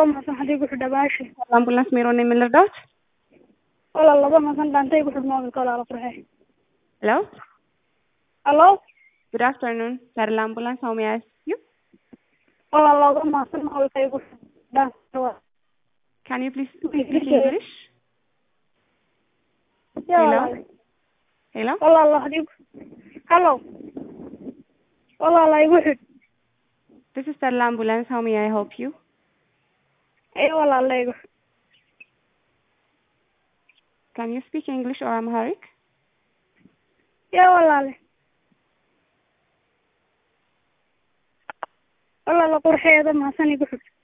masan hadii ku xidhabaashi ambulance miro name lirdaat walaal masan dhantay ku xidhmo kala la qurxay hello hello good afternoon Sarla ambulance how may I assist you walaal masan halkay ku xidhan can you please speak English hello hello walaal hadii hello walaal ay ku xidh this is Sarla ambulance how may I help you walaal ay can you speak English or Amharic walaal qurxeeda masan igu xidh